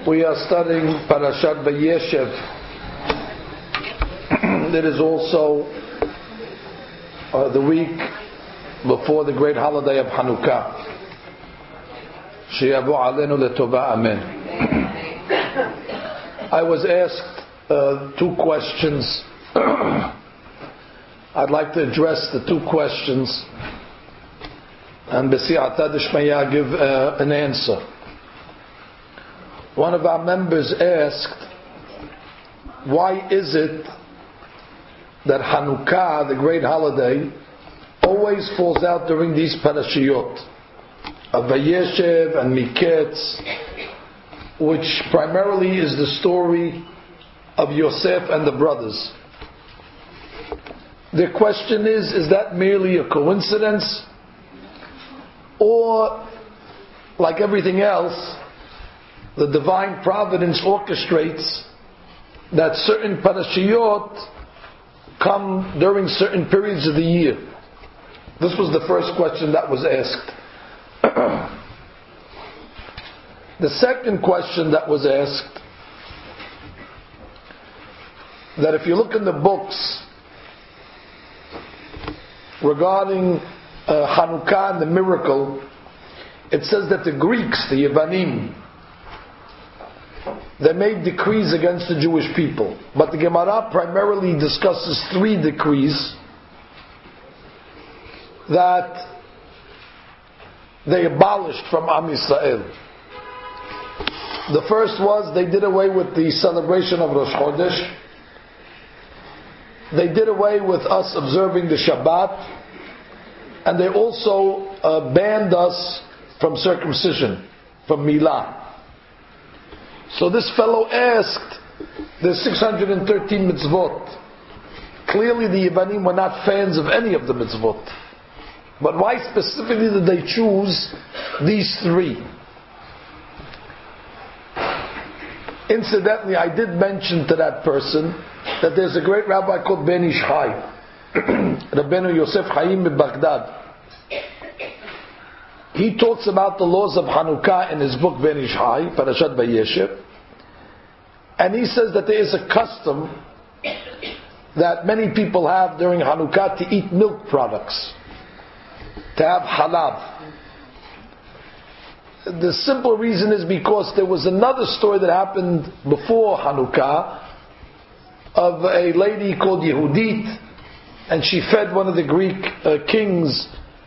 We are studying Parashat Vayeshev. It is also the week before the great holiday of Hanukkah. Sheyavu Aleinu Letova, Amen. I was asked two questions. I'd like to address the two questions and B'si'ata D'Shmaya give an answer. One of our members asked, why is it that Hanukkah, the great holiday, always falls out during these parashiyot of Vayeshev and Miketz, which primarily is the story of Yosef and the brothers? The question is that merely a coincidence? Or, like everything else, the divine providence orchestrates that certain parashiyot come during certain periods of the year? This was the first question that was asked. The second question that was asked, that if you look in the books regarding Hanukkah and the miracle, it says that the Greeks, the Yevanim, they made decrees against the Jewish people. But the Gemara primarily discusses three decrees that they abolished from Am Yisrael. The first was they did away with the celebration of Rosh Chodesh. They did away with us observing the Shabbat. And they also banned us from circumcision, from Milah. So this fellow asked, there's 613 mitzvot. Clearly the Yevanim were not fans of any of the mitzvot. But why specifically did they choose these three? Incidentally, I did mention to that person that there's a great rabbi called Ben Ish Chai, Rabbeinu Yosef Chaim in Baghdad. He talks about the laws of Hanukkah in his book Ben Ish Chai, Parashat Vayeshev, and he says that there is a custom that many people have during Hanukkah to eat milk products, to have halab. The simple reason is because there was another story that happened before Hanukkah of a lady called Yehudit, and she fed one of the Greek kings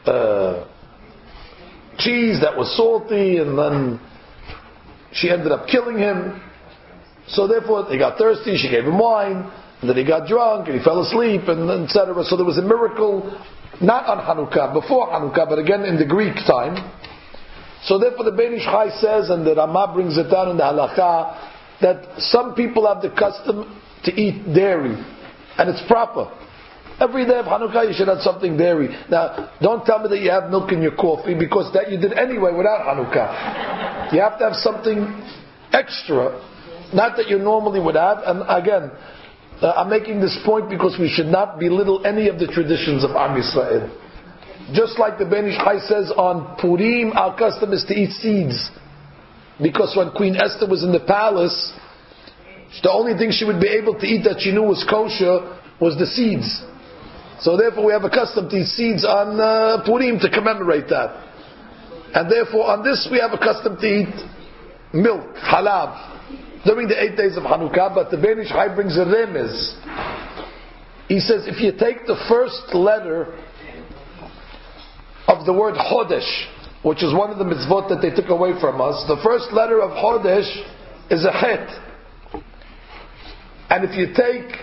cheese that was salty, and then she ended up killing him. So therefore he got thirsty, she gave him wine, and then he got drunk and he fell asleep, and etc. So there was a miracle, not on Hanukkah, before Hanukkah, but again in the Greek time. So therefore the Ben Ish Chai says, and the Ramah brings it down in the Halakha, that some people have the custom to eat dairy, and it's proper. Every day of Hanukkah you should have something dairy. Now, don't tell me that you have milk in your coffee, because that you did anyway without Hanukkah. You have to have something extra, not that you normally would have. And again, I'm making this point because we should not belittle any of the traditions of Am Yisrael. Just like the Ben Ish Chai says, on Purim our custom is to eat seeds, because when Queen Esther was in the palace, the only thing she would be able to eat that she knew was kosher was the seeds. So therefore we have a custom to eat seeds on Purim to commemorate that. And therefore on this we have a custom to eat milk, halab, during the 8 days of Hanukkah. But the Ben Ish Chai brings a remez. He says if you take the first letter of the word Chodesh, which is one of the mitzvot that they took away from us, the first letter of Chodesh is a chet. And if you take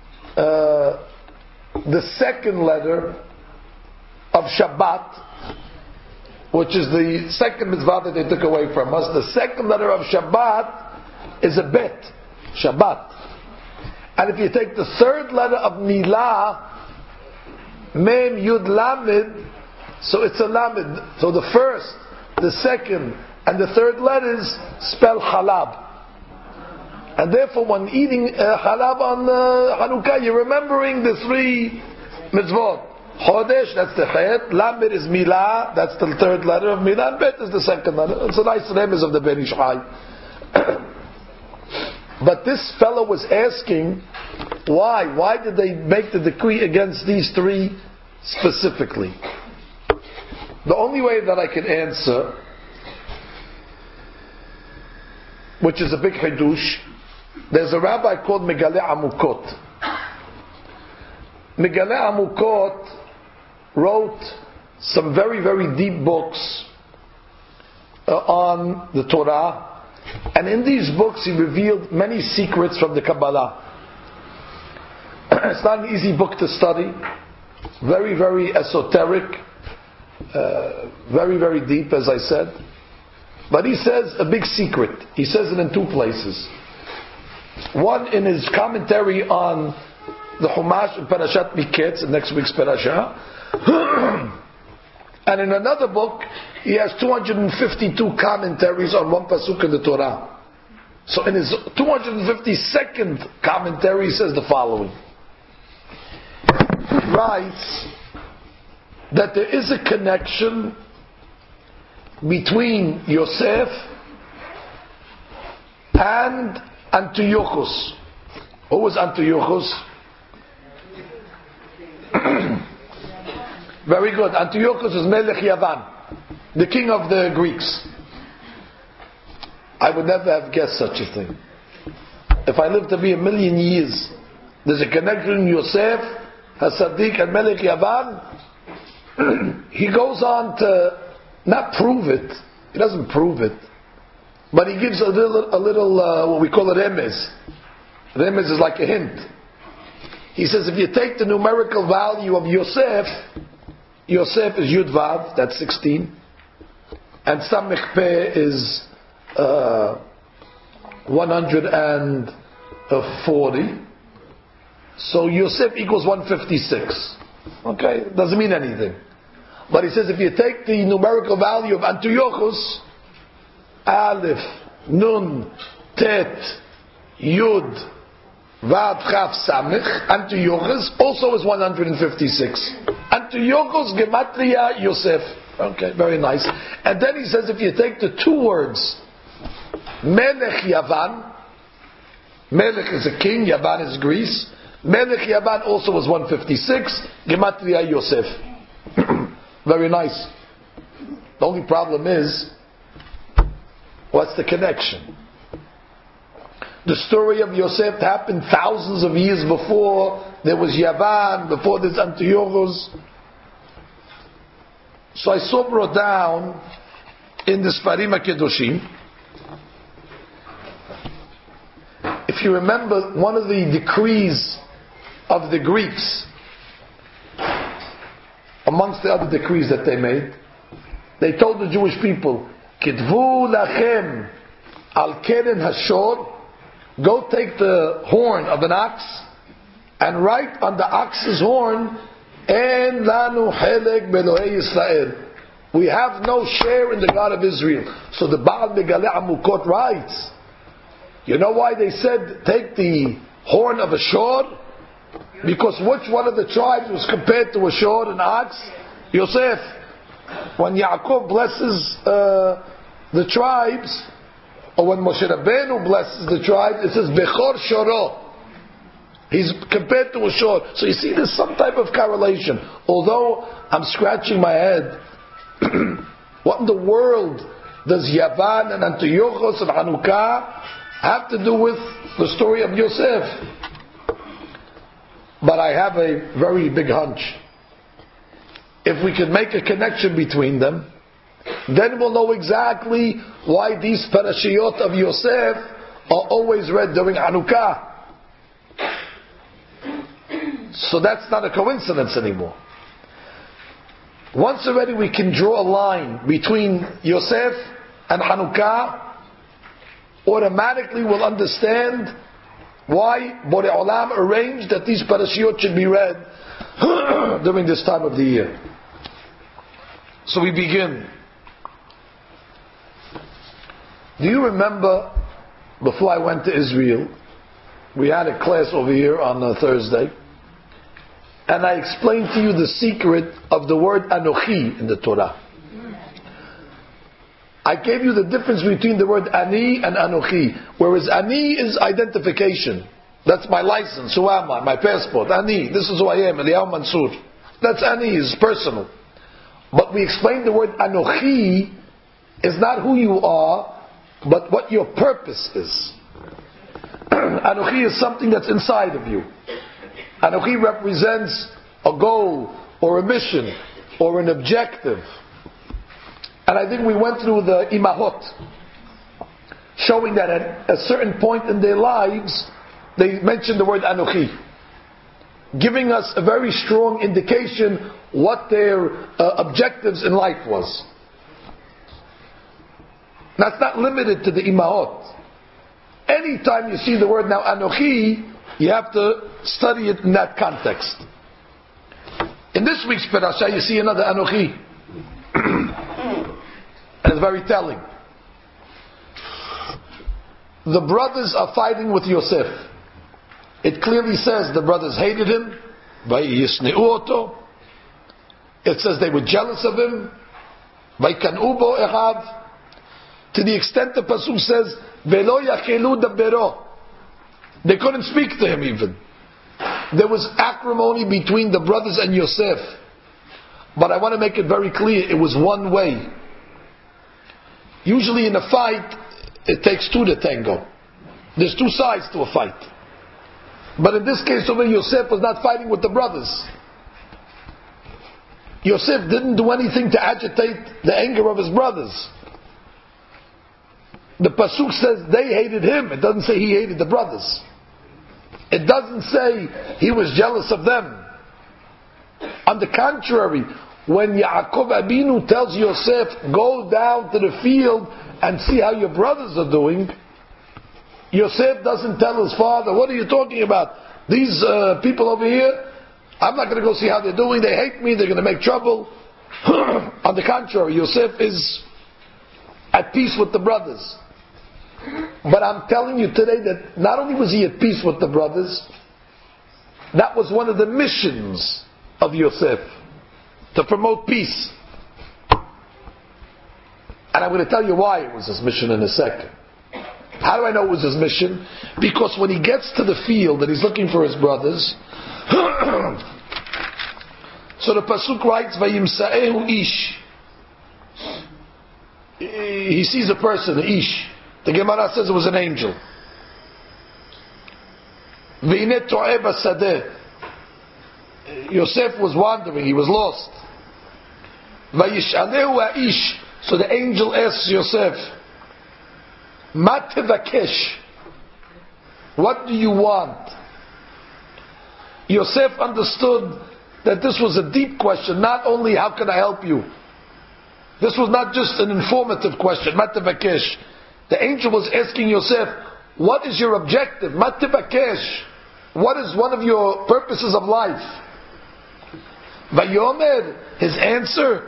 the second letter of Shabbat, which is the second mitzvah that they took away from us, the second letter of Shabbat is a bet, Shabbat. And if you take the third letter of Milah, Mem Yud Lamed, so it's a Lamed. So the first, the second, and the third letters spell halab. And therefore, when eating halab on Hanukkah, you're remembering the three mitzvot. Chodesh, that's the chet. Lamed is milah, that's the third letter of milah. And bet is the second letter. It's a nice remez of the Ben Ish Chai. But this fellow was asking, why? Why did they make the decree against these three specifically? The only way that I can answer, which is a big chidush, there's a rabbi called Megaleh Amukot. Megaleh Amukot wrote some very, very deep books on the Torah, and in these books he revealed many secrets from the Kabbalah. It's not an easy book to study, very, very esoteric, very, very deep, as I said. But he says a big secret. He says it in two places. One in his commentary on the Chumash in Parashat Miketz, next week's parasha. And in another book, he has 252 commentaries on one pasuk in the Torah. So in his 252nd commentary, he says the following. He writes that there is a connection between Yosef and Antiochus. Who was Antiochus? Very good. Antiochus is Melech Yavan, the king of the Greeks. I would never have guessed such a thing. If I lived to be 1,000,000 years, there's a connection between Yosef, Hasadik, and Melech Yavan. He goes on to not prove it. He doesn't prove it, but he gives a little what we call a remez. Remez is like a hint. He says if you take the numerical value of Yosef, Yosef is Yud Vav, that's 16, and Samech Peh is 140. So Yosef equals 156. Okay, doesn't mean anything. But he says if you take the numerical value of Antiochus, Aleph, Nun, Tet, Yud, Vav, Chaf, Samech, Antiochus also is 156. Antiochus Gematria Yosef. Okay, very nice. And then he says if you take the two words, Melech Yavan, Melech is a king, Yavan is Greece, Melech Yavan also was 156, Gematria Yosef. Very nice. The only problem is, what's the connection? The story of Yosef happened thousands of years before there was Yavan, before there's Antiochus. So I saw brought down in the Sfarim HaKedoshim. If you remember, one of the decrees of the Greeks, amongst the other decrees that they made, they told the Jewish people, Kitvu lachem al keren hashor, go take the horn of an ox and write on the ox's horn, En lanu helek belohei Yisrael. We have no share in the God of Israel. So the Baal Megaleh Amukot writes, you know why they said take the horn of a shor? Because which one of the tribes was compared to a shor, an ox? Yosef. When Yaakov blesses the tribes, or when Moshe Rabbeinu blesses the tribes, it says Bechor Shoro. He's compared to a shor. So you see, there's some type of correlation. Although I'm scratching my head, what in the world does Yavan and Antiochus and Hanukkah have to do with the story of Yosef? But I have a very big hunch. If we could make a connection between them, then we'll know exactly why these parashiyot of Yosef are always read during Hanukkah. So that's not a coincidence anymore. Once already we can draw a line between Yosef and Hanukkah, automatically we'll understand why Borei Olam arranged that these parashiyot should be read during this time of the year. So we begin. Do you remember, before I went to Israel, we had a class over here on a Thursday, and I explained to you the secret of the word Anochi in the Torah. I gave you the difference between the word ani and anochi. Whereas ani is identification. That's my license. Who am I? My passport. Ani. This is who I am. Eliyahu Mansour. That's ani. Is personal. But we explained the word anochi is not who you are, but what your purpose is. Anochi is something that's inside of you. Anochi represents a goal or a mission or an objective. And I think we went through the imahot, showing that at a certain point in their lives, they mentioned the word anochi, giving us a very strong indication what their objectives in life was. That's not limited to the imahot. Anytime you see the word now anochi, you have to study it in that context. In this week's parasha, you see another anochi. And it's very telling. The brothers are fighting with Yosef. It clearly says the brothers hated him. It says they were jealous of him. To the extent the pasuk says, they couldn't speak to him even. There was acrimony between the brothers and Yosef. But I want to make it very clear, it was one way. Usually in a fight, it takes two to tango. There's two sides to a fight. But in this case over, Yosef was not fighting with the brothers. Yosef didn't do anything to agitate the anger of his brothers. The pasuk says they hated him. It doesn't say he hated the brothers. It doesn't say he was jealous of them. On the contrary, when Yaakov Abinu tells Yosef, go down to the field and see how your brothers are doing, Yosef doesn't tell his father, what are you talking about? These people over here, I'm not going to go see how they're doing, they hate me, they're going to make trouble. On the contrary, Yosef is at peace with the brothers. But I'm telling you today that not only was he at peace with the brothers, that was one of the missions of Yosef, to promote peace. And I'm going to tell you why it was his mission in a second. How do I know it was his mission? Because when he gets to the field and he's looking for his brothers, so the pasuk writes, "Vayimsa'ehu ish." He sees a person, an ish. The Gemara says it was an angel. V'ineh to'eh basadeh. Yosef was wandering, he was lost. Vayish'alehu ha'ish. So the angel asks Yosef, Ma tevakesh? What do you want? Yosef understood that this was a deep question, not only how can I help you? This was not just an informative question, Ma tevakesh. The angel was asking Yosef, what is your objective? Ma tevakesh. What is one of your purposes of life? Vayomer, his answer,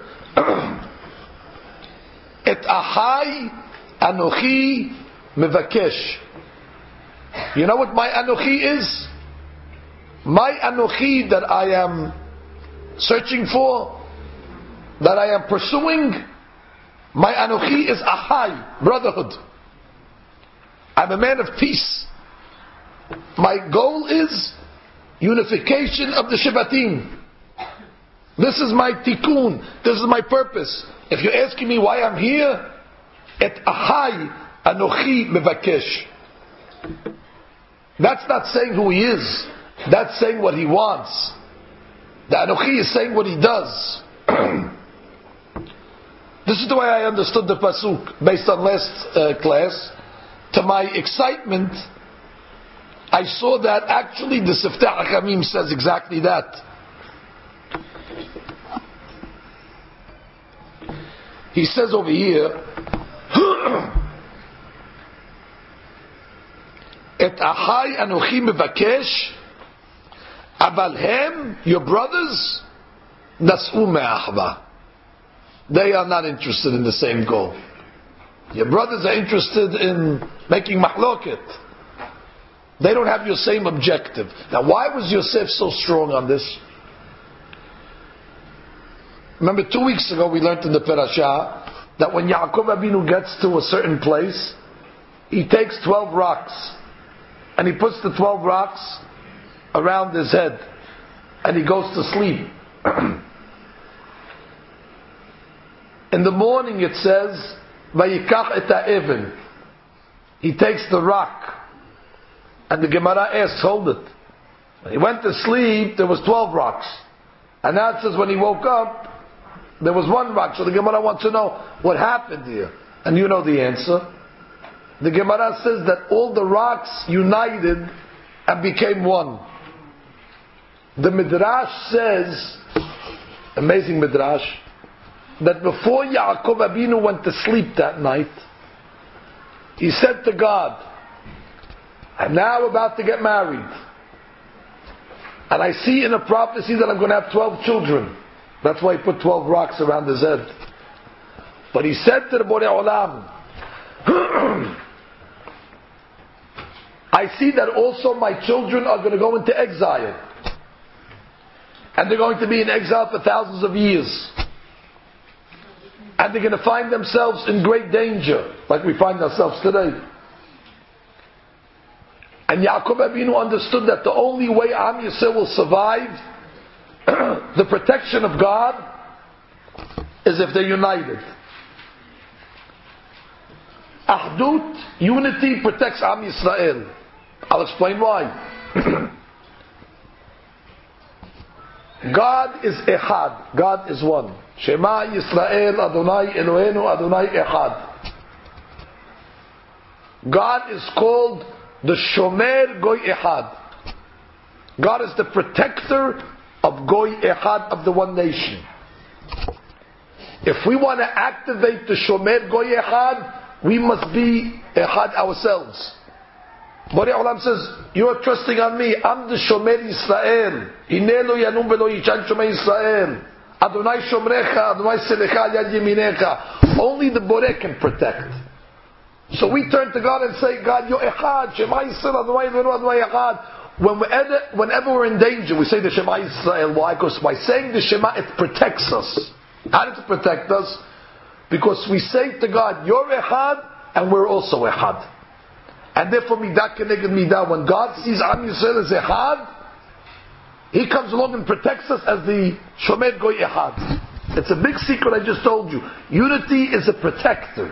Et ahai anochi mevakesh. You know what my anochi is? My anochi that I am searching for, that I am pursuing, my anochi is ahai, brotherhood. I'm a man of peace. My goal is unification of the Shevatim. This is my tikkun. This is my purpose. If you're asking me why I'm here, et ahai anochi mevakesh. That's not saying who he is. That's saying what he wants. The anochi is saying what he does. This is the way I understood the pasuk based on last class. To my excitement, I saw that actually the Siftei HaChamim says exactly that. He says over here, Et ahai anochi mevakesh, aval hem, your brothers, nas'u me'achva. They are not interested in the same goal. Your brothers are interested in making mahloket. They don't have your same objective. Now, why was Yosef so strong on this? Remember 2 weeks ago we learned in the parasha that when Yaakov Abinu gets to a certain place, he takes 12 rocks, and he puts the 12 rocks around his head, and he goes to sleep. In the morning it says, Vayikach et ha'even. He takes the rock. And the Gemara asks, hold it. When he went to sleep, there was 12 rocks. And now it says when he woke up, there was one rock. So the Gemara wants to know what happened here. And you know the answer. The Gemara says that all the rocks united and became one. The Midrash says, amazing Midrash, that before Yaakov Abinu went to sleep that night, he said to God, I'm now about to get married, and I see in a prophecy that I'm going to have 12 children. That's why he put 12 rocks around his head. But he said to the Borei Olam, I see that also my children are going to go into exile, and they're going to be in exile for thousands of years. And they're going to find themselves in great danger, like we find ourselves today. And Yaakov Abinu understood that the only way Am Yisrael will survive the protection of God is if they're united. Ahdut, unity, protects Am Yisrael. I'll explain why. God is Echad. God is one. Shema Yisrael Adonai Eloheinu Adonai Echad. God is called the Shomer Goy Echad. God is the protector of Goy Echad, of the one nation. If we want to activate the Shomer Goy Echad, we must be Echad ourselves. Borei Olam says, you are trusting on me. I'm the Shomer Yisrael. Hineh lo yanum velo yichan Shomer Yisrael. Adonai Shomrecha, Adonai Selecha Yad Yeminecha. Only the Borei can protect. So we turn to God and say, God, you're Echad. Shema Yisrael, Adonai Vero, Adonai Echad. Whenever we're in danger, we say the Shema Yisrael. Why? Because by saying the Shema, it protects us. How does it protect us? Because we say to God, you're Echad, and we're also Echad. And therefore, midah keneged midah. When God sees Am Yisrael as Echad, He comes along and protects us as the Shomer Goy Echad. It's a big secret I just told you. Unity is a protector.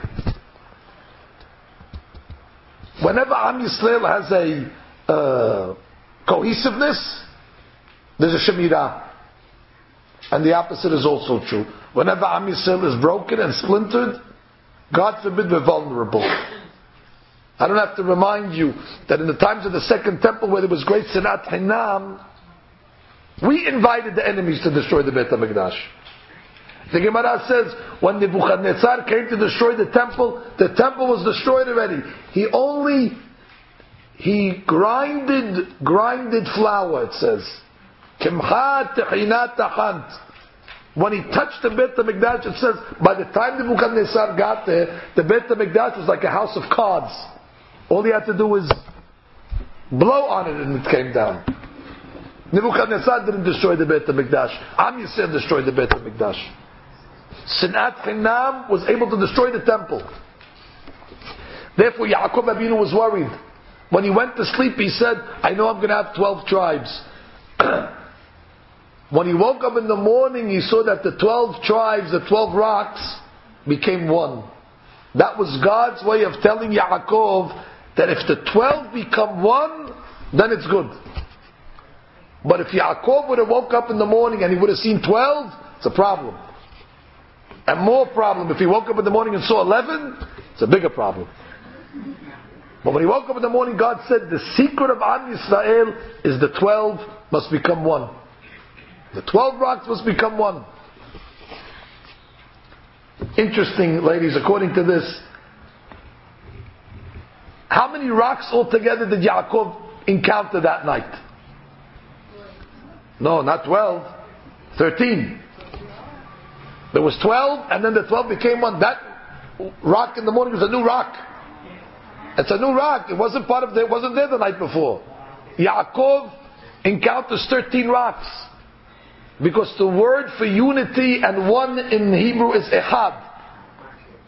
Whenever Am Yisrael has a cohesiveness, there's a Shemirah. And the opposite is also true. Whenever Am Yisrael is broken and splintered, God forbid we're vulnerable. I don't have to remind you that in the times of the Second Temple, where there was great Sinat Hinam, we invited the enemies to destroy the Beit HaMikdash. The Gemara says, when Nebuchadnezzar came to destroy the temple was destroyed already. He grinded flour, it says. Kimcha techina tachant. When he touched the Beit HaMikdash, it says, by the time Nebuchadnezzar got there, the Beit HaMikdash was like a house of cards. All he had to do was blow on it and it came down. Nebuchadnezzar didn't destroy the Beit HaMikdash. Am Yisrael destroyed the Beit HaMikdash. Sinat Chinam was able to destroy the temple. Therefore Yaakov Abinu was worried. When he went to sleep, he said, I know I'm going to have 12 tribes. When he woke up in the morning, he saw that the 12 tribes, the 12 rocks, became one. That was God's way of telling Yaakov that if the 12 become one, then it's good. But if Yaakov would have woke up in the morning and he would have seen 12, it's a problem. And more problem, if he woke up in the morning and saw 11, it's a bigger problem. But when he woke up in the morning, God said the secret of Am Yisrael is the 12 must become one. The 12 rocks must become one. Interesting, ladies, according to this, how many rocks altogether did Yaakov encounter that night? No, not 12. 13. There was 12, and then the 12 became one. That rock in the morning was a new rock. It's a new rock. It wasn't it wasn't there the night before. Yaakov encounters 13 rocks. Because the word for unity and one in Hebrew is echad.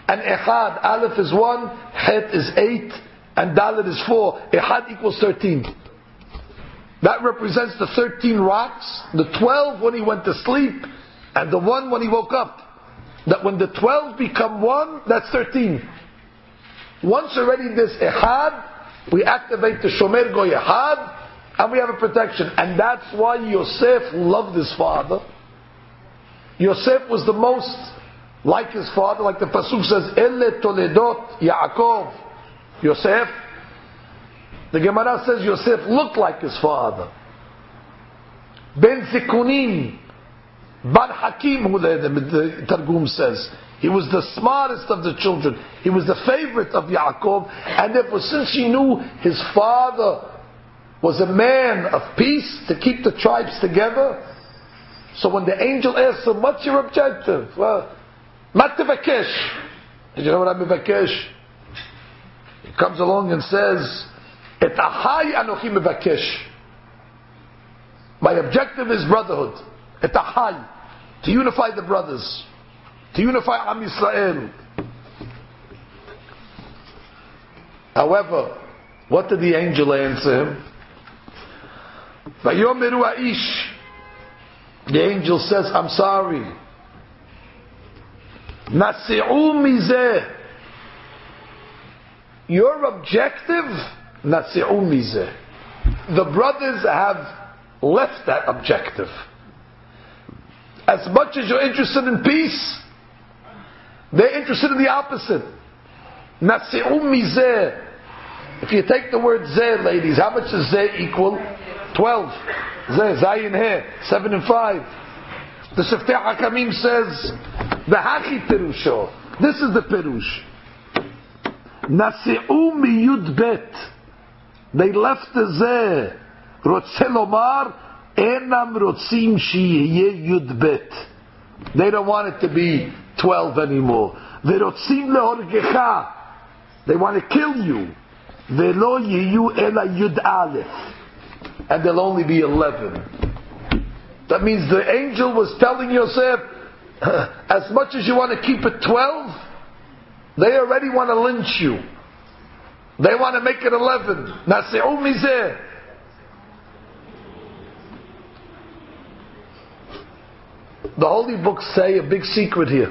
and Ehad, Aleph is 1, Het is 8, and Dalet is 4. Ehad equals 13. That represents the 13 rocks, the 12 when he went to sleep, and the 1 when he woke up. That when the 12 become 1, that's 13. Once already this Ehad, we activate the Shomer Goy Ehad, and we have a protection. And that's why Yosef loved his father. Yosef was the most like his father, like the Pasuk says, Ele Toledot Yaakov. Yosef. The Gemara says Yosef looked like his father. Ben Zikunim, Ban Hakim, who the Targum says. He was the smartest of the children. He was the favorite of Yaakov. And therefore, since he knew his father was a man of peace to keep the tribes together, so when the angel asked him, what's your objective? Well, Mat Tevakesh. Did you know what I'm mevakesh? He comes along and says, Et Ahai Anochi Mevakesh. My objective is brotherhood. Et Ahai. To unify the brothers. To unify Am Yisrael. However, what did the angel answer him? Vayomeru Aish. The angel says, I'm sorry. Nasi'u mizeh. Your objective, Nasi'u mizeh. The brothers have left that objective. As much as you're interested in peace, they're interested in the opposite. Nasi'u mizeh. If you take the word zeh, ladies, how much does zeh equal? 12. Zeh, zayin he, 7 and 5. The Seftei Hakamim says, V'hachi perusho. This is the perush. Nasi'u miyud bet. They left the zeh. Rotze lomar, enam rotzim shiyeh yud bet. They don't want it to be 12 anymore. V'rotzim lehorgecha. They want to kill you. V'lo yiyu ela yud aleph. And there'll only be 11. That means the angel was telling Yosef, as much as you want to keep it 12, they already want to lynch you. They want to make it 11. Nasi'u mizeh. The holy books say a big secret here.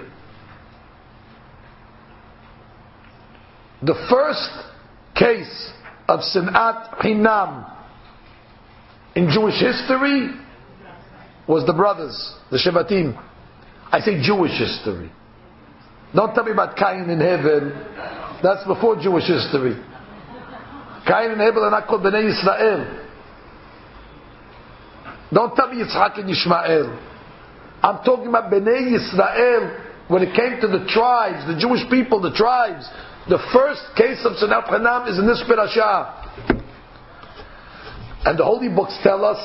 The first case of Sinat Hinam in Jewish history was the brothers, the Shevatim. I say Jewish history. Don't tell me about Cain and Hevel. That's before Jewish history. Cain and Hevel are not called Bnei Yisrael. Don't tell me Yitzhak and Yishmael. I'm talking about Bnei Yisrael. When it came to the tribes, the Jewish people, the tribes, the first case of Sinat Hanam is in this parasha. And the holy books tell us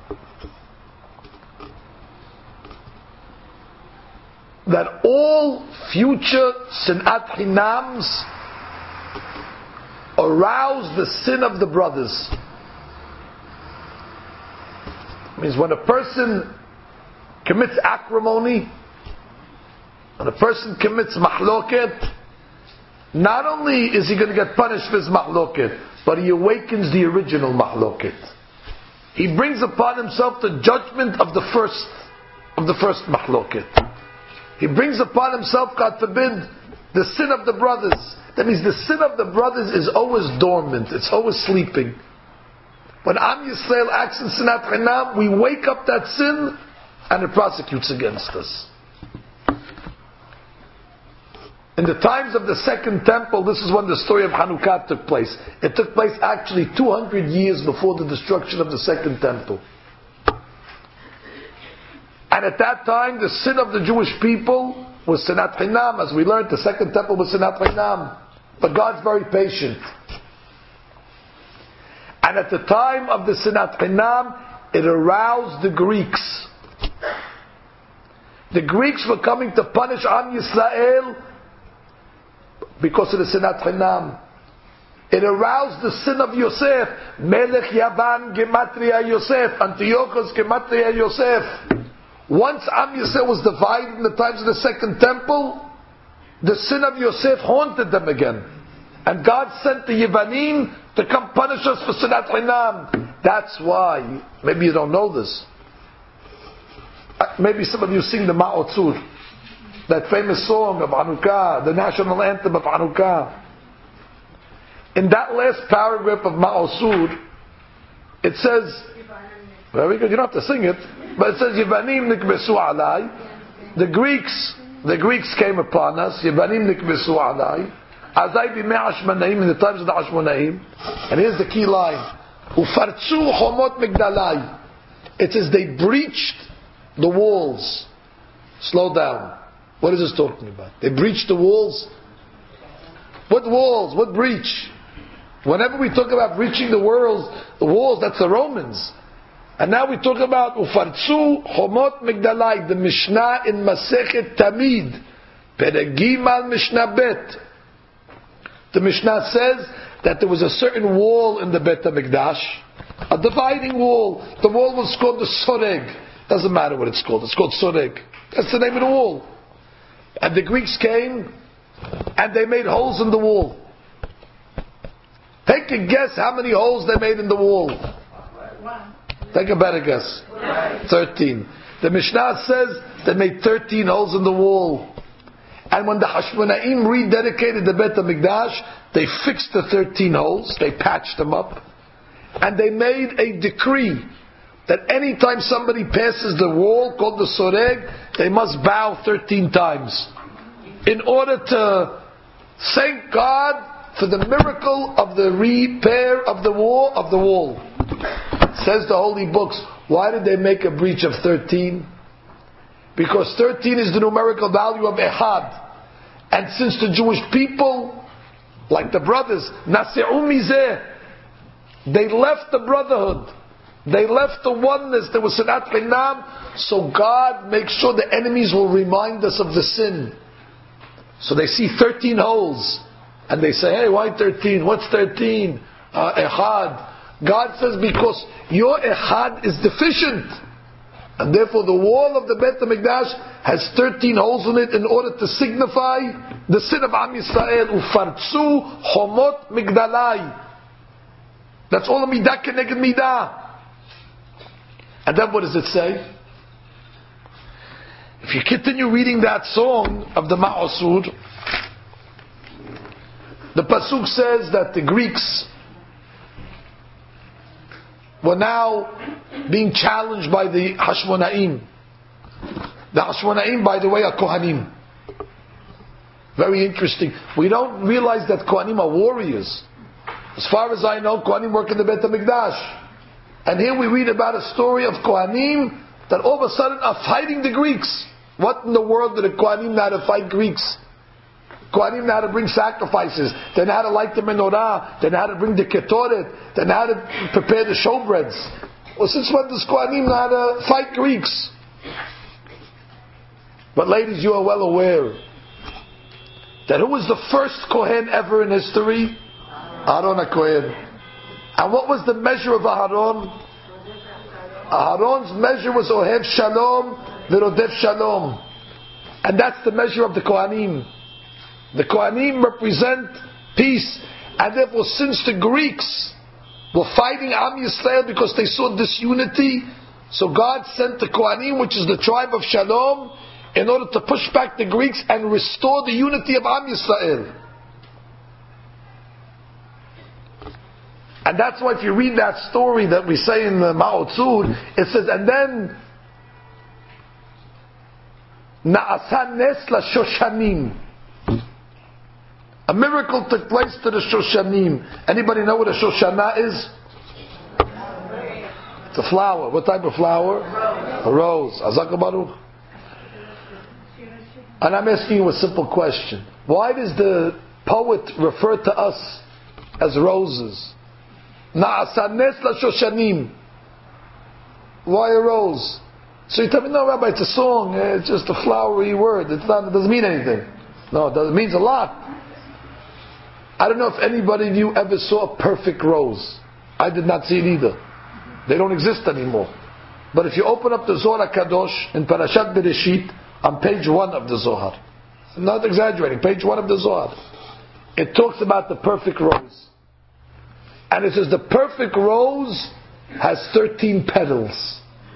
that all future Sinat Hinams arouse the sin of the brothers. It means when a person commits acrimony, when a person commits mahloket, not only is he going to get punished for his mahloket, but he awakens the original mahloket. He brings upon himself the judgment of the first mahloket. He brings upon himself, God forbid, the sin of the brothers. That means the sin of the brothers is always dormant. It's always sleeping. When Am Yisrael acts in Sinat Hinam, we wake up that sin and it prosecutes against us. In the times of the Second Temple, this is when the story of Hanukkah took place. It took place actually 200 years before the destruction of the Second Temple. And at that time, the sin of the Jewish people was Sinat Hinam. As we learned, the Second Temple was Sinat Hinam. But God's very patient. And at the time of the Sinat Hinam, it aroused the Greeks. The Greeks were coming to punish Am Yisrael because of the Sinat Hinam. It aroused the sin of Yosef. Melech Yavan Gematria Yosef. Antiochus Gematria Yosef. Once Am Yisrael was divided in the times of the Second Temple, the sin of Yosef haunted them again. And God sent the Yevanim to come punish us for Sinat Chinam. That's why, maybe you don't know this. Maybe some of you sing the Ma'ot Tzur, that famous song of Hanukkah, the national anthem of Hanukkah. In that last paragraph of Ma'ot Tzur, it says, very good, you don't have to sing it, but it says, Yevanim nikbesu alai. The Greeks came upon us, Yevanim nikbesu alai. Azai b'mei Hashmonaim, in the times of the Hashmonaim. And here's the key line. Ufartzu chomot migdalai. It says they breached the walls. Slow down. What is this talking about? They breached the walls? What walls? What breach? Whenever we talk about breaching the walls, that's the Romans. And now we talk about Ufartzu chomot migdalai, the Mishnah in Masechet Tamid, Perek Gimal Mishnah Bet. The Mishnah says that there was a certain wall in the Beit HaMikdash, a dividing wall. The wall was called the Soreg. Doesn't matter what it's called. It's called Soreg. That's the name of the wall. And the Greeks came and they made holes in the wall. Take a guess how many holes they made in the wall. Take a better guess. 13. The Mishnah says they made 13 holes in the wall. And when the Hashmonaim rededicated the Beit HaMikdash, they fixed the 13 holes, they patched them up, and they made a decree that any time somebody passes the wall called the Soreg, they must bow 13 times in order to thank God for the miracle of the repair of the wall. Says the holy books, why did they make a breach of 13? Because 13 is the numerical value of Ehad. And since the Jewish people, like the brothers, Nase'u Mizeh, they left the brotherhood. They left the oneness. There was Sinat Chinam. So God makes sure the enemies will remind us of the sin. So they see 13 holes. And they say, hey, why 13? What's 13? Ehad. God says, because your Ehad is deficient. And therefore the wall of the Beit HaMikdash has 13 holes in it in order to signify the sin of Am Yisrael. Ufartzu chomot migdalai. That's all a midah keneged midah. And then what does it say? If you continue reading that song of the Ma'ot Tzur, the pasuk says that the Greeks were now being challenged by the Hashmonaim. The Hashmonaim, by the way, are Kohanim. Very interesting. We don't realize that Kohanim are warriors. As far as I know, Kohanim work in the Beit HaMikdash. And here we read about a story of Kohanim that all of a sudden are fighting the Greeks. What in the world did the Kohanim know how to fight Greeks? Kohanim know how to bring sacrifices. They know how to light the menorah. They know how to bring the ketoret. They know how to prepare the showbreads. Well, since when does Kohanim know how to fight Greeks? But ladies, you are well aware that who was the first Kohen ever in history? Aaron HaKohen. And what was the measure of Aaron? Aaron's measure was Ohev Shalom, V'rodef Shalom. And that's the measure of the Kohanim. The Kohanim represent peace, and therefore since the Greeks were fighting Am Yisrael because they saw disunity, so God sent the Kohanim, which is the tribe of Shalom, in order to push back the Greeks and restore the unity of Am Yisrael. And that's why if you read that story that we say in the Ma'ot Tzur, it says, and then Na'asa Nes LaShoshanim. A miracle took place to the Shoshanim. Anybody know what a Shoshana is? It's a flower. What type of flower? A rose. Azaka Baruch. And I'm asking you a simple question. Why does the poet refer to us as roses? Na'asanes la Shoshanim. Why a rose? So you tell me, no, Rabbi, it's a song. It's just a flowery word. It doesn't mean anything. No, it means a lot. I don't know if anybody of you ever saw a perfect rose. I did not see it either. They don't exist anymore. But if you open up the Zohar HaKadosh in Parashat Bereshit, on page 1 of the Zohar, I'm not exaggerating. Page 1 of the Zohar. It talks about the perfect rose. And it says the perfect rose has 13 petals.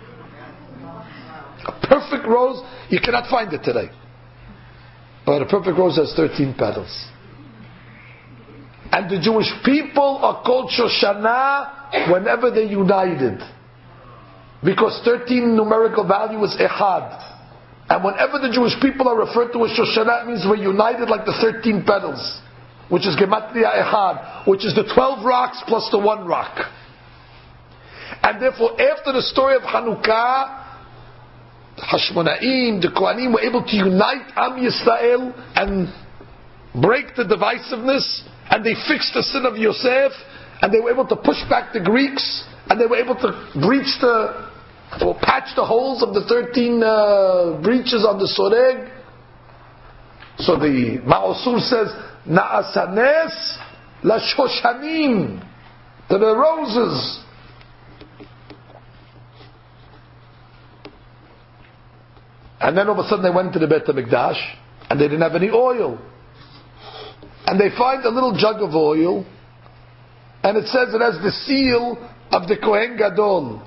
A perfect rose, you cannot find it today. But a perfect rose has 13 petals. And the Jewish people are called Shoshana whenever they united. Because 13 numerical value is Echad. And whenever the Jewish people are referred to as Shoshana, it means we're united like the 13 petals. Which is Gematria Echad. Which is the 12 rocks plus the 1 rock. And therefore, after the story of Hanukkah, Hashmonaim, the Kohanim were able to unite Am Yisrael and break the divisiveness, and they fixed the sin of Yosef, and they were able to push back the Greeks, and they were able to patch the holes of the 13 breaches on the Soreg. So the Ma'asur says, Na'asanes la Shoshanim, to the roses. And then all of a sudden they went to the Beit HaMikdash and they didn't have any oil. And they find a little jug of oil and it says it has the seal of the Kohen Gadol.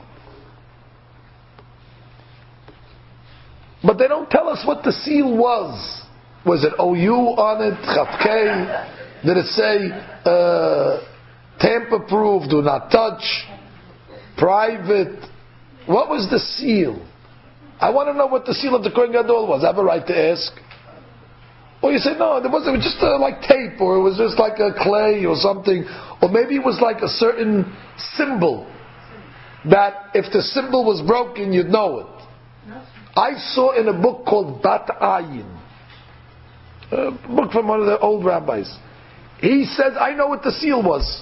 But they don't tell us what the seal was. Was it OU on it? Chafkei? Did it say tamper proof, do not touch, private? What was the seal? I want to know what the seal of the Kohen Gadol was. I have a right to ask. Or you say, no, it was just like tape, or it was just like a clay or something. Or maybe it was like a certain symbol, that if the symbol was broken, you'd know it. I saw in a book called Bat Ayin, a book from one of the old rabbis. He said, I know what the seal was.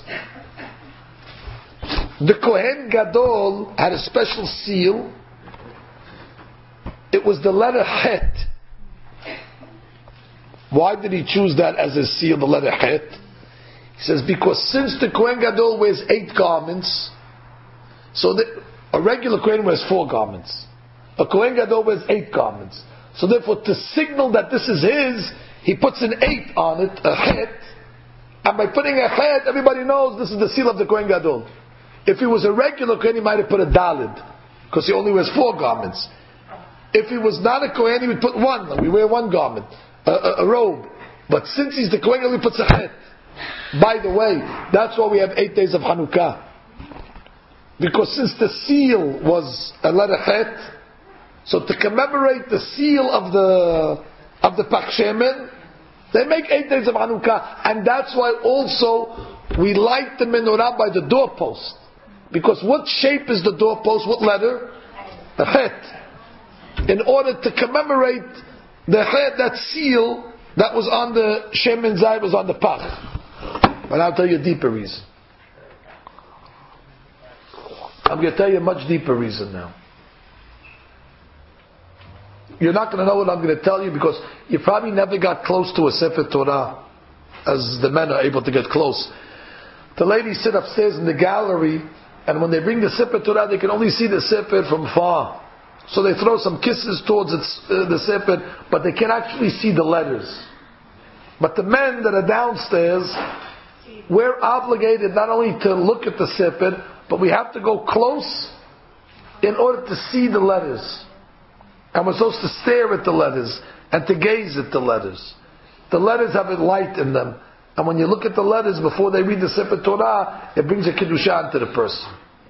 The Kohen Gadol had a special seal. It was the letter Het. Why did he choose that as his seal, the letter Het? He says, because since the Kohen Gadol wears 8 garments, so a regular Kohen wears 4 garments. A Kohen Gadol wears 8 garments. So therefore, to signal that this is his, he puts an 8 on it, a Het, and by putting a Het, everybody knows this is the seal of the Kohen Gadol. If he was a regular Kohen, he might have put a Dalid, because he only wears 4 garments. If he was not a Kohen, he would put 1. Like we wear 1 garment, a robe. But since he's the Kohen, he puts a Het. By the way, that's why we have 8 days of Hanukkah. Because since the seal was a letter Het, so to commemorate the seal of the Pach Shemen, they make 8 days of Hanukkah. And that's why also we light the menorah by the doorpost. Because what shape is the doorpost? What letter? A Het. In order to commemorate the Het, that seal that was on the Shemen Zayit, was on the Pach. But I'll tell you a deeper reason. I'm going to tell you a much deeper reason now. You're not going to know what I'm going to tell you because you probably never got close to a Sefer Torah as the men are able to get close. The ladies sit upstairs in the gallery, and when they bring the Sefer Torah, they can only see the Sefer from far. So they throw some kisses towards the Sefer, but they can't actually see the letters. But the men that are downstairs, we're obligated not only to look at the Sefer, but we have to go close in order to see the letters. And we're supposed to stare at the letters and to gaze at the letters. The letters have a light in them. And when you look at the letters before they read the Sefer Torah, it brings a Kiddushan to the person.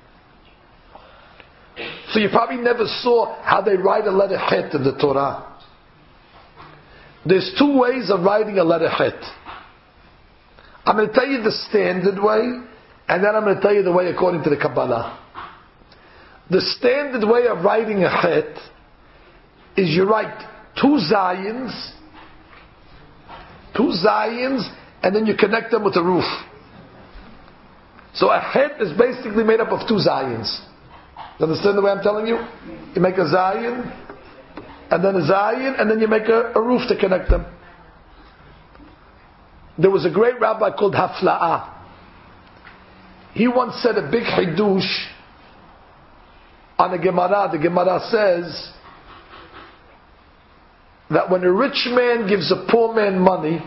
So you probably never saw how they write a letter Het in the Torah. There's 2 ways of writing a letter Het. I'm going to tell you the standard way, and then I'm going to tell you the way according to the Kabbalah. The standard way of writing a Het is you write 2 Zayins, and then you connect them with a roof. So a Het is basically made up of 2 Zayins. You understand the way I'm telling you? You make a Zayin, and then a Zayin, and then you make a roof to connect them. There was a great rabbi called Hafla'ah. He once said a big Hidush on a Gemara. The Gemara says that when a rich man gives a poor man money,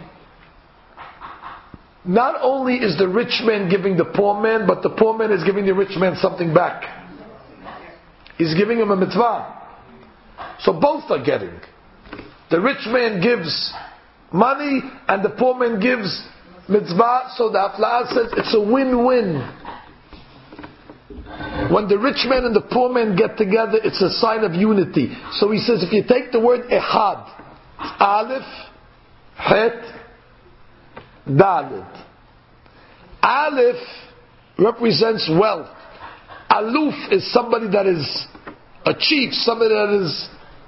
not only is the rich man giving the poor man, but the poor man is giving the rich man something back. He's giving him a mitzvah. So both are getting. The rich man gives money and the poor man gives mitzvah. So the Hafla'ah says it's a win-win. When the rich man and the poor man get together, it's a sign of unity. So he says if you take the word Ehad, Aleph, Het, Dalet. Aleph represents wealth. Aluf is somebody that is a chief, somebody that is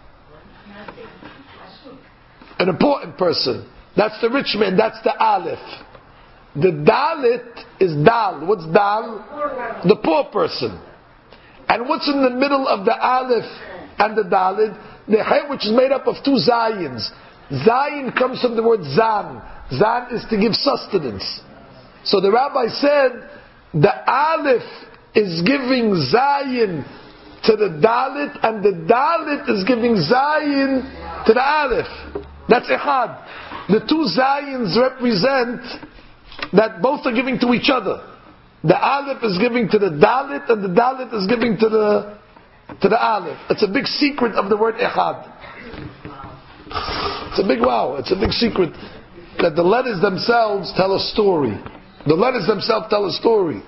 an important person. That's the rich man, that's the Aleph. The Dalet is Dal. What's Dal? The poor person. And what's in the middle of the Aleph and the Dalet? The Het, which is made up of two Zayins. Zayin comes from the word Zan. Zan is to give sustenance. So the rabbi said, the Aleph is giving Zayin to the Dalet, and the Dalet is giving Zayin to the Aleph. That's Ehad. The two Zayins represent that both are giving to each other. The Aleph is giving to the Dalet, and the Dalet is giving to the Aleph. It's a big secret of the word Ehad. It's a big wow. It's a big secret that the letters themselves tell a story. The letters themselves tell a story.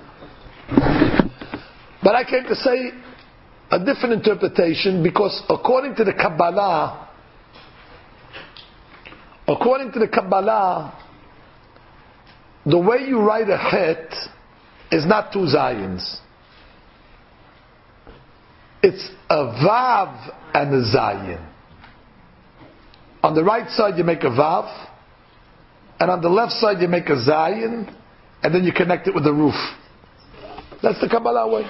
But I came to say a different interpretation, because according to the Kabbalah, the way you write a Het is not two Zayins. It's a Vav and a Zayin. On the right side you make a Vav, and on the left side you make a Zayin, and then you connect it with the roof. That's the Kabbalah way.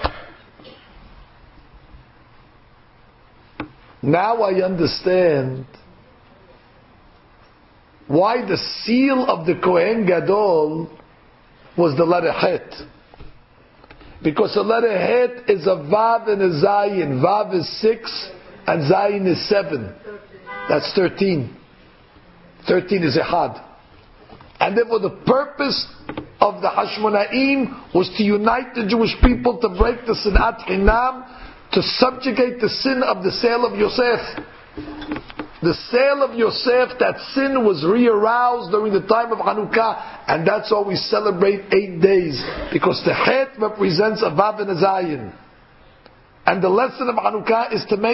Now I understand why the seal of the Kohen Gadol was the letter Het. Because the letter Het is a Vav and a Zayin. Vav is 6 and Zayin is 7. That's 13. 13 is Ehad. And therefore the purpose of the Hashmonaim was to unite the Jewish people, to break the Sinat Hinam, to subjugate the sin of the sale of Yosef. The sale of Yosef, that sin was re-aroused during the time of Hanukkah, and that's why we celebrate 8 days, because the Het represents a Vav and a Zayin. And the lesson of Hanukkah is to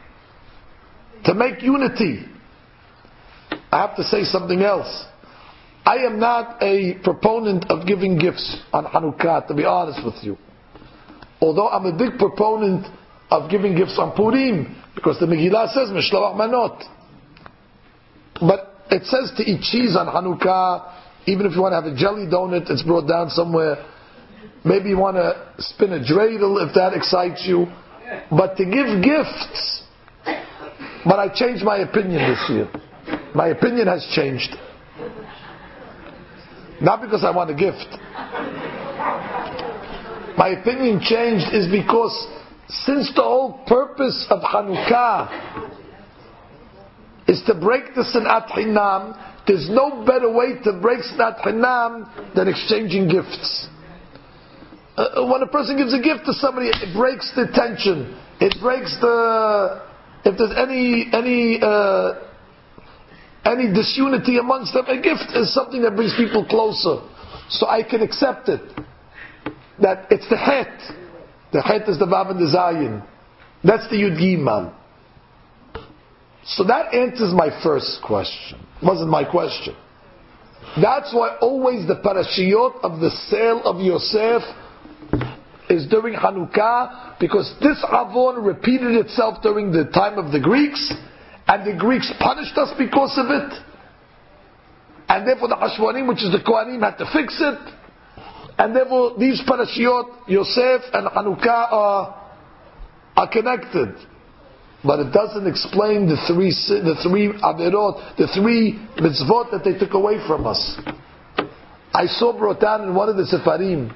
make unity. I have to say something else. I am not a proponent of giving gifts on Hanukkah, to be honest with you. Although I'm a big proponent of giving gifts on Purim, because the Megillah says, Mishloach Manot. But it says to eat cheese on Hanukkah, even if you want to have a jelly donut, it's brought down somewhere. Maybe you want to spin a dreidel if that excites you. But to give gifts, but I changed my opinion this year. My opinion has changed. Not because I want a gift. My opinion changed is because since the whole purpose of Hanukkah is to break the Sinat Hinam, there's no better way to break Sinat Hinam than exchanging gifts. When a person gives a gift to somebody, it breaks the tension. It breaks the... If there's any disunity amongst them, a gift is something that brings people closer. So I can accept it. That it's the Het. The Het is the Vav and the Zayin. That's the Yud Gimel. So that answers my first question. It wasn't my question. That's why always the parashiyot of the sale of Yosef is during Hanukkah, because this Avon repeated itself during the time of the Greeks, and the Greeks punished us because of it, and therefore the Hashmonaim, which is the Kohanim, had to fix it, and therefore these parashiyot, Yosef and Hanukkah, are connected. But it doesn't explain the three averot, the three mitzvot that they took away from us. I saw brought down in one of the Sefarim.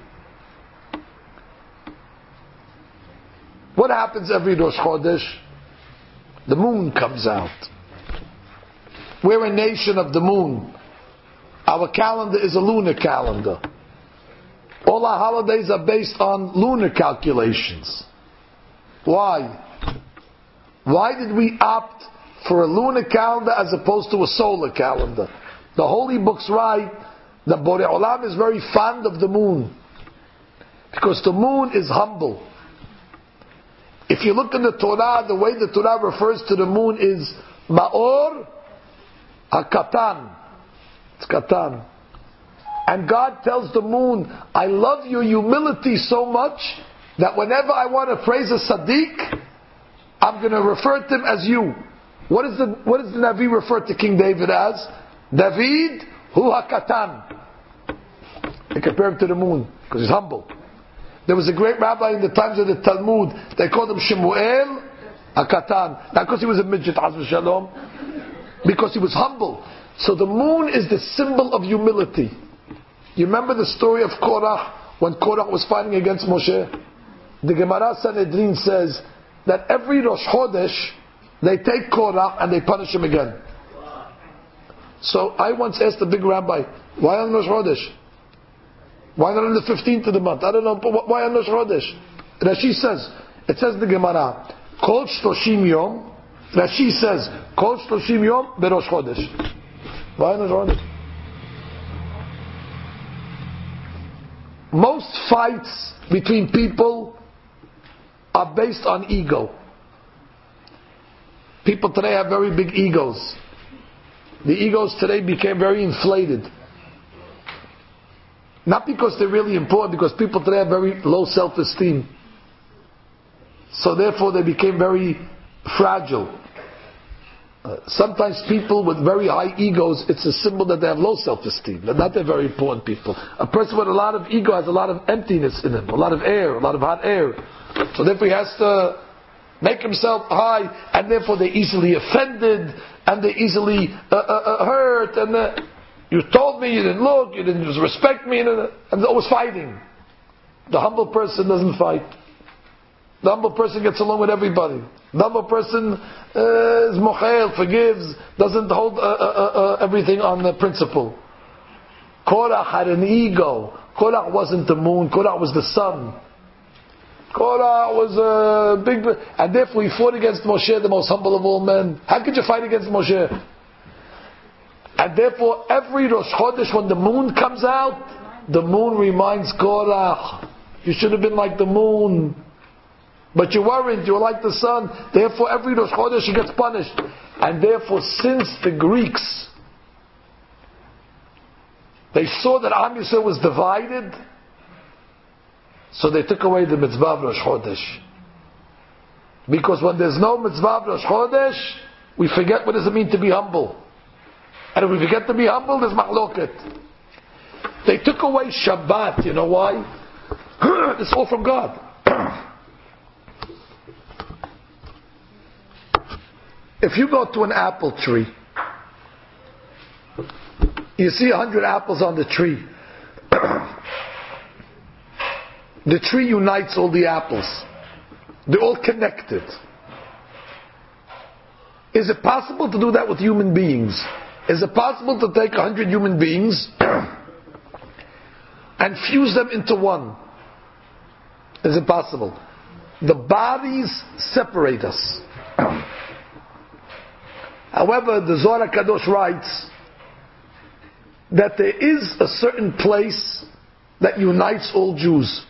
What happens every Rosh Chodesh? The moon comes out. We're a nation of the moon. Our calendar is a lunar calendar. All our holidays are based on lunar calculations. Why? Why did we opt for a lunar calendar as opposed to a solar calendar? The holy books write that Borei Olam is very fond of the moon, because the moon is humble. If you look in the Torah, the way the Torah refers to the moon is Ma'or HaKatan. It's Katan. And God tells the moon, I love your humility so much that whenever I want to praise a Sadiq, I'm going to refer to him as you. What does the Navi refer to King David as? David Hu HaKatan. They compare him to the moon, because he's humble. There was a great rabbi in the times of the Talmud, they called him Shemuel HaKatan. Not because he was a midget, Hazv Shalom, because he was humble. So the moon is the symbol of humility. You remember the story of Korach, when Korach was fighting against Moshe? The Gemara Sanhedrin says that every Rosh Chodesh, they take Korach and they punish him again. So I once asked the big rabbi, why on Rosh Chodesh? Why not on the 15th of the month? I don't know, but why on Rosh Chodesh? Rashi says, it says in the Gemara, Kol Shloshim Yom, Rashi says, Kol Shloshim Yom Berosh Chodesh. Why on Rosh Chodesh? Most fights between people are based on ego. People today have very big egos. The egos today became very inflated. Not because they're really important, because people today have very low self-esteem. So therefore they became very fragile. Sometimes people with very high egos, it's a symbol that they have low self-esteem. They're not very important people. A person with a lot of ego has a lot of emptiness in him, a lot of air, a lot of hot air. So therefore he has to make himself high, and therefore they're easily offended, and they're easily hurt, and you told me, you didn't look, you didn't respect me, and they're always fighting. The humble person doesn't fight. The humble person gets along with everybody. The humble person is mochel, forgives, doesn't hold everything on the principle. Korach had an ego. Korach wasn't the moon, Korach was the sun. Korach was a big, and therefore he fought against Moshe, the most humble of all men. How could you fight against Moshe? And therefore every Rosh Chodesh, when the moon comes out, the moon reminds Korach, you should have been like the moon. But you weren't, you were like the sun. Therefore every Rosh Chodesh he gets punished. And therefore since the Greeks, they saw that Am Yisrael was divided, so they took away the mitzvah of Rosh Chodesh. Because when there's no mitzvah of Rosh Chodesh, we forget what does it mean to be humble. And if we forget to be humble, there's mahloket. They took away Shabbat, you know why? It's all from God. If you go to an apple tree, you see 100 apples on the tree. The tree unites all the apples. They're all connected. Is it possible to do that with human beings? Is it possible to take 100 human beings and fuse them into one? Is it possible? The bodies separate us. However, the Zohar HaKadosh writes that there is a certain place that unites all Jews.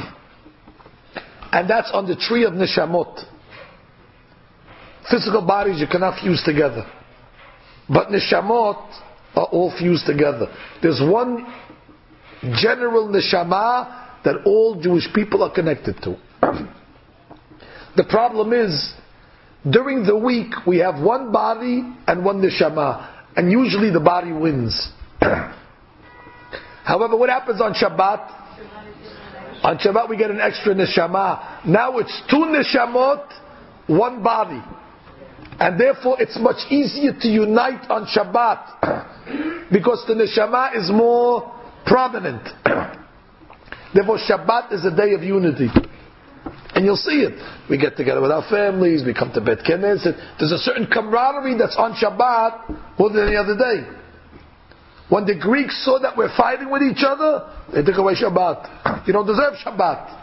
And that's on the tree of Neshamot. Physical bodies you cannot fuse together. But Neshamot are all fused together. There's one general Neshama that all Jewish people are connected to. The problem is, during the week we have one body and one Neshama, and usually the body wins. However, what happens on Shabbat? On Shabbat we get an extra Neshama. Now it's 2 Neshamot, one body. And therefore it's much easier to unite on Shabbat, because the Neshama is more prominent. Therefore Shabbat is a day of unity. And And you'll see it. We get together with our families, we come to Bet Knesset. There's a certain camaraderie that's on Shabbat more than any other day. When the Greeks saw that we're fighting with each other, they took away Shabbat. You don't deserve Shabbat.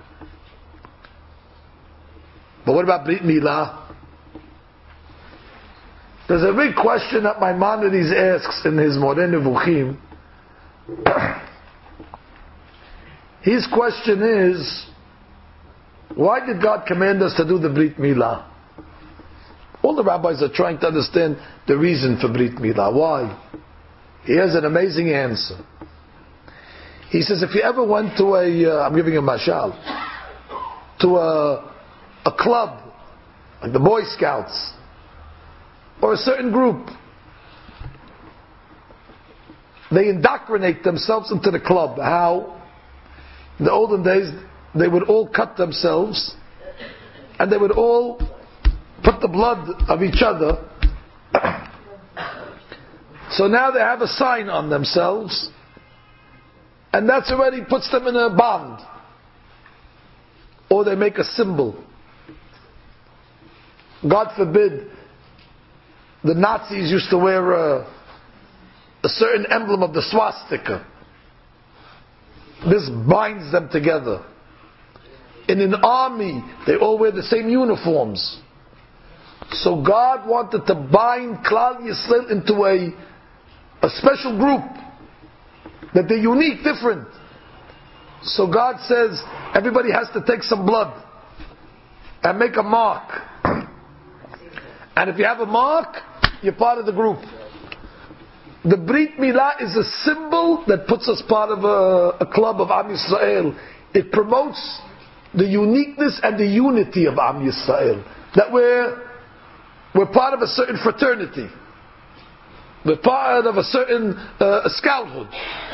But what about Brit Milah? There's a big question that Maimonides asks in his Moreh Nevuchim. His question is, why did God command us to do the Brit Milah? All the rabbis are trying to understand the reason for Brit Milah. Why? He has an amazing answer. He says, if you ever went to I'm giving a mashal, to a club, like the Boy Scouts, or a certain group, they indoctrinate themselves into the club. How? In the olden days, they would all cut themselves, and they would all put the blood of each other. So now they have a sign on themselves, and that's already puts them in a bond. Or they make a symbol. God forbid, the Nazis used to wear a certain emblem of the swastika. This binds them together. In an army, they all wear the same uniforms. So God wanted to bind Klal Yisrael into a special group, that they're unique, different. So God says everybody has to take some blood and make a mark. And if you have a mark, you're part of the group. The Brit Milah is a symbol that puts us part of a club of Am Yisrael. It promotes the uniqueness and the unity of Am Yisrael. That we're part of a certain fraternity. We're part of a certain scouthood.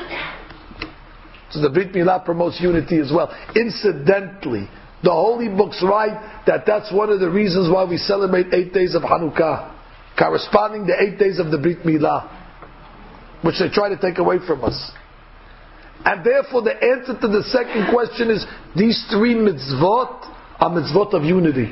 So the Brit Milah promotes unity as well. Incidentally, the holy books write that that's one of the reasons why we celebrate 8 days of Hanukkah, corresponding to 8 days of the Brit Milah, which they try to take away from us. And therefore the answer to the second question is, these 3 mitzvot are mitzvot of unity.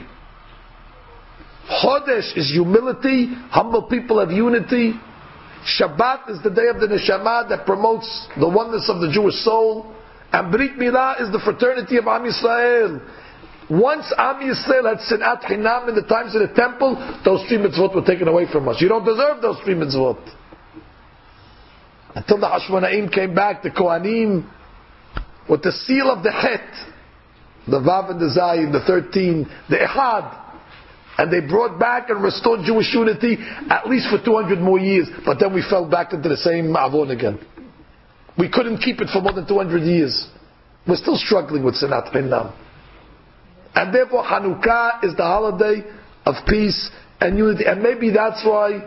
Chodesh is humility, humble people have unity. Shabbat is the day of the Neshama that promotes the oneness of the Jewish soul. And Brit Milah is the fraternity of Am Yisrael. Once Am Yisrael had Sinat Chinam in the times of the temple, those 3 mitzvot were taken away from us. You don't deserve those 3 mitzvot. Until the Hashmonaim came back, the Kohanim, with the seal of the Het, the Vav and the Zayin, the 13, the Ehad, and they brought back and restored Jewish unity at least for 200 more years. But then we fell back into the same Avon again. We couldn't keep it for more than 200 years. We're still struggling with Sinat Chinam. And therefore Hanukkah is the holiday of peace and unity. And maybe that's why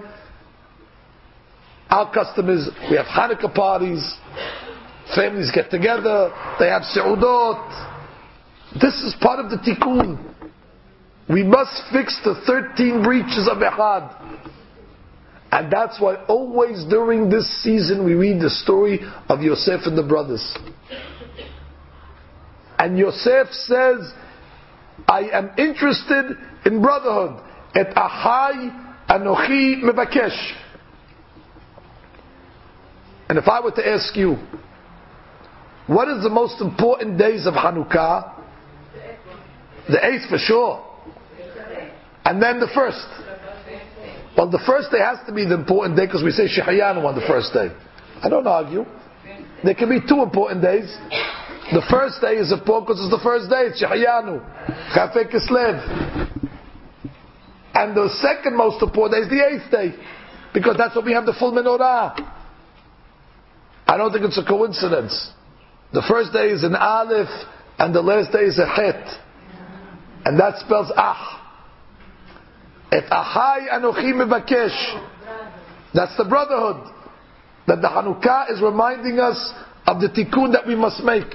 our custom is, we have Hanukkah parties, families get together, they have Seudot. This is part of the Tikkun. We must fix the 13 breaches of Ehad. And that's why always during this season we read the story of Yosef and the brothers. And Yosef says, I am interested in brotherhood. Et ahai anochi mebakesh. And if I were to ask you, what is the most important days of Hanukkah? The 8th for sure. And then the 1st. Well, the first day has to be the important day because we say Shehayanu on the first day. I don't argue. There can be 2 important days. The first day is important because it's the first day. It's Shehayanu. Chafei Kislev. And the second most important day is the 8th day. Because that's when we have the full menorah. I don't think it's a coincidence. The first day is an Aleph and the last day is a Het. And that spells Ah. Et ahai anochi mevakesh. That's the brotherhood. That the Hanukkah is reminding us of the tikkun that we must make.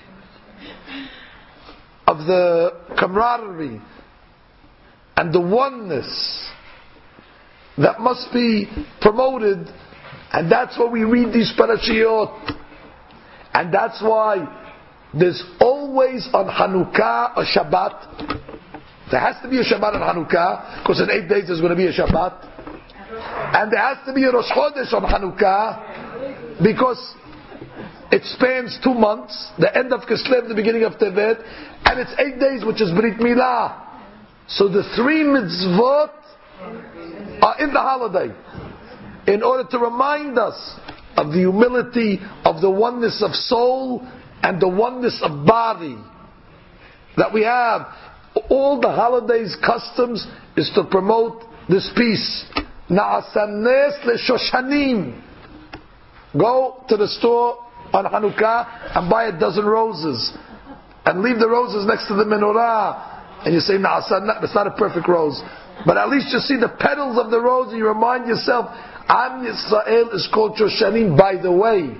Of the camaraderie and the oneness that must be promoted. And that's why we read these parashiyot. And that's why there's always always on Hanukkah a Shabbat? There has to be a Shabbat on Hanukkah, because in 8 days there's going to be a Shabbat. And there has to be a Rosh Chodesh on Hanukkah, because it spans 2 months, the end of Kislev, the beginning of Tevet, and it's 8 days, which is Brit Milah. So the 3 mitzvot are in the holiday, in order to remind us of the humility, of the oneness of soul, and the oneness of body that we have. All the holidays' customs is to promote this peace. Na'asanes le'shoshanim. Go to the store on Hanukkah and buy a dozen roses, and leave the roses next to the menorah. And you say, Na'asan, it's not a perfect rose, but at least you see the petals of the rose, and you remind yourself, Am Yisrael is called Shoshanim. By the way,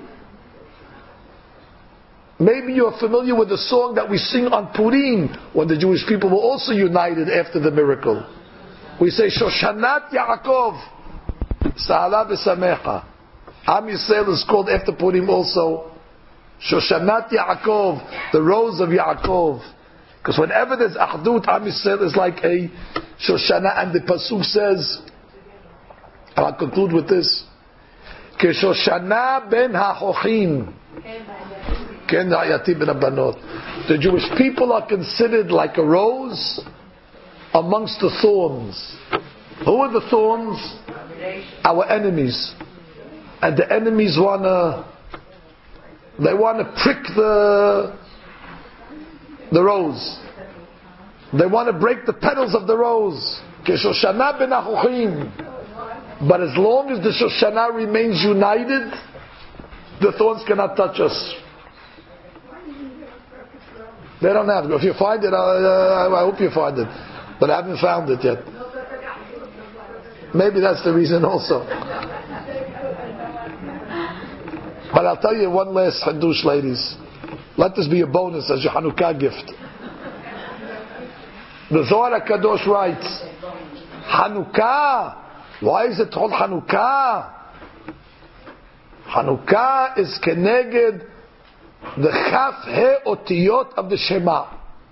maybe you're familiar with the song that we sing on Purim, when the Jewish people were also united after the miracle. We say, Shoshanat Yaakov, Sa'ala v'samecha. Am Yisrael is called after Purim also Shoshanat Yaakov, the rose of Yaakov. Because whenever there's Achdut, Am Yisrael is like a Shoshana, and the Pasuk says, and I'll conclude with this, Keshoshana ben ha'chochim, ken ha'yati ben abanot. The Jewish people are considered like a rose amongst the thorns. Who are the thorns? Our enemies. And the enemies wanna prick the rose. They want to break the petals of the rose. Keshoshana ben ha'chochim. But as long as the Shoshana remains united, the thorns cannot touch us. They don't have to. If you find it, I hope you find it. But I haven't found it yet. Maybe that's the reason also. But I'll tell you one last hadush, ladies. Let this be a bonus as your Hanukkah gift. The Zohar HaKadosh writes, Hanukkah. Why is it called Hanukkah? Hanukkah is keneged the Chaf He Otiyot of the Shema.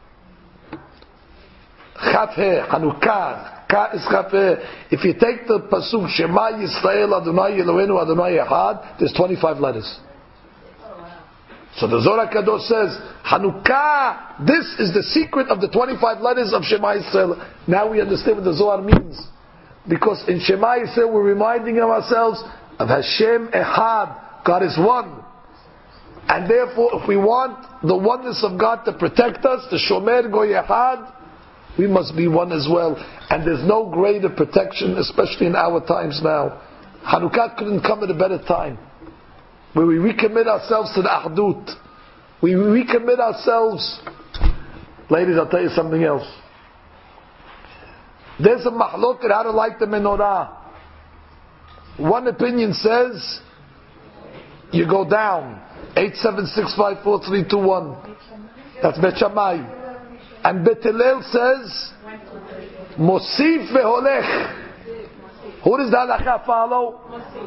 Chaf He, Hanukkah. Ka is Chaf He. If you take the Pasuk Shema Yisrael Adonai Eloheinu Adonai Echad, there's 25 letters. So the Zohar HaKadosh says, Hanukkah, this is the secret of the 25 letters of Shema Yisrael. Now we understand what the Zohar means. Because in Shema Yisrael we're reminding ourselves of Hashem Echad, God is one. And therefore if we want the oneness of God to protect us, the Shomer Goy Echad, we must be one as well. And there's no greater protection, especially in our times now. Hanukkah couldn't come at a better time, where we recommit ourselves to the Ahdut. We recommit ourselves. Ladies, I'll tell you something else. There's a mahloket how to light the menorah. One opinion says you go down 876543321. That's Bet Shammai. And Bet Hillel says Mosif veholech. Who does the halakha follow?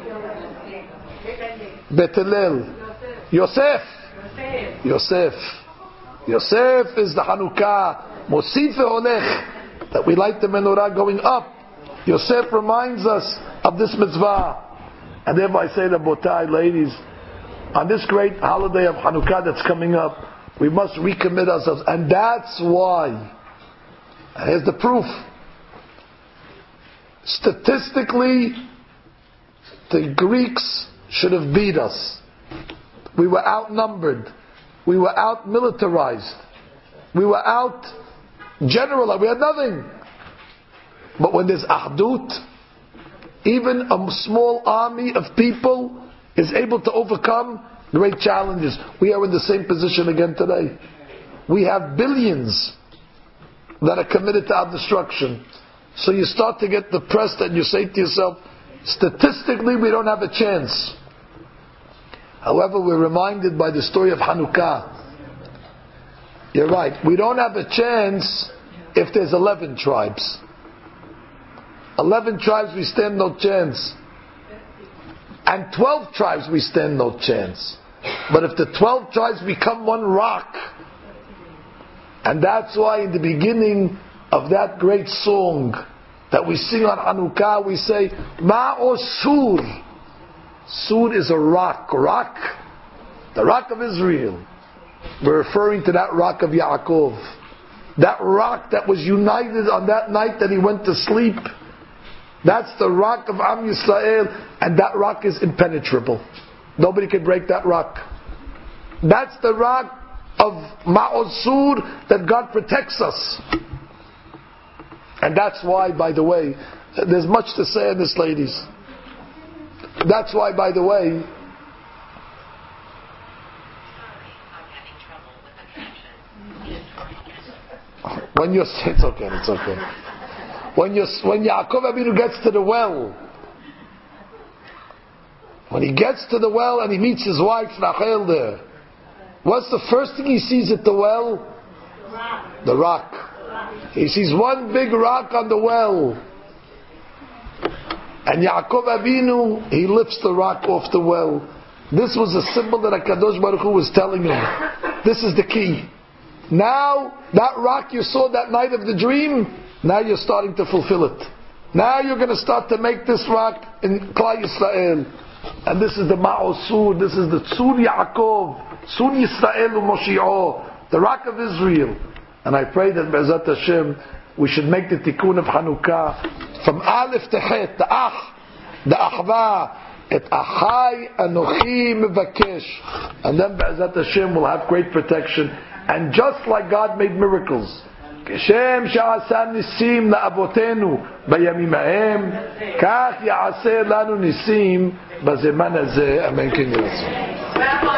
Bet Hillel. Yosef is the Hanukkah. Mosif veholech. That we light the menorah going up. Yosef reminds us of this mitzvah. And therefore I say, Rabotai, ladies, on this great holiday of Hanukkah that's coming up, we must recommit ourselves. And that's why, and here's the proof, statistically, the Greeks should have beat us. We were outnumbered. We were out-militarized. We were out general, we had nothing. But when there's Ahdut, even a small army of people is able to overcome great challenges. We are in the same position again today. We have billions that are committed to our destruction. So you start to get depressed and you say to yourself, statistically we don't have a chance. However, we're reminded by the story of Hanukkah. You're right. We don't have a chance if there's 11 tribes. 11 tribes we stand no chance. And 12 tribes we stand no chance. But if the 12 tribes become one rock, And that's why in the beginning of that great song that we sing on Hanukkah, we say, Ma'o Sur. Sur is a rock. The rock of Israel. We're referring to that rock of Yaakov. That rock that was united on that night that he went to sleep. That's the rock of Am Yisrael, and that rock is impenetrable. Nobody can break that rock. That's the rock of Ma'od Sur, that God protects us. And that's why, by the way, there's much to say on this, ladies. That's why, by the way, it's okay. When Yaakov Avinu gets to the well, when he gets to the well and he meets his wife Rachel there, what's the first thing he sees at the well? The rock. He sees one big rock on the well. And Yaakov Avinu, he lifts the rock off the well. This was a symbol that HaKadosh Baruch Hu was telling him. This is the key. Now, that rock you saw that night of the dream, now you're starting to fulfill it. Now you're going to start to make this rock in Klal Yisrael. And this is the Ma'osur, this is the Tzur Yaakov, Tzur Yisrael u'Moshi'o, the rock of Israel. And I pray that Be'ezat Hashem, we should make the tikkun of Hanukkah from Aleph to Het, the Achva, et Achai Anochi Mevakesh. And then Be'ezat Hashem will have great protection. And just like God made miracles, כשם שעשה ניסים לאבותינו בימים ההם, כך יעשה לנו ניסים בזמן הזה, אמן כן ירצה.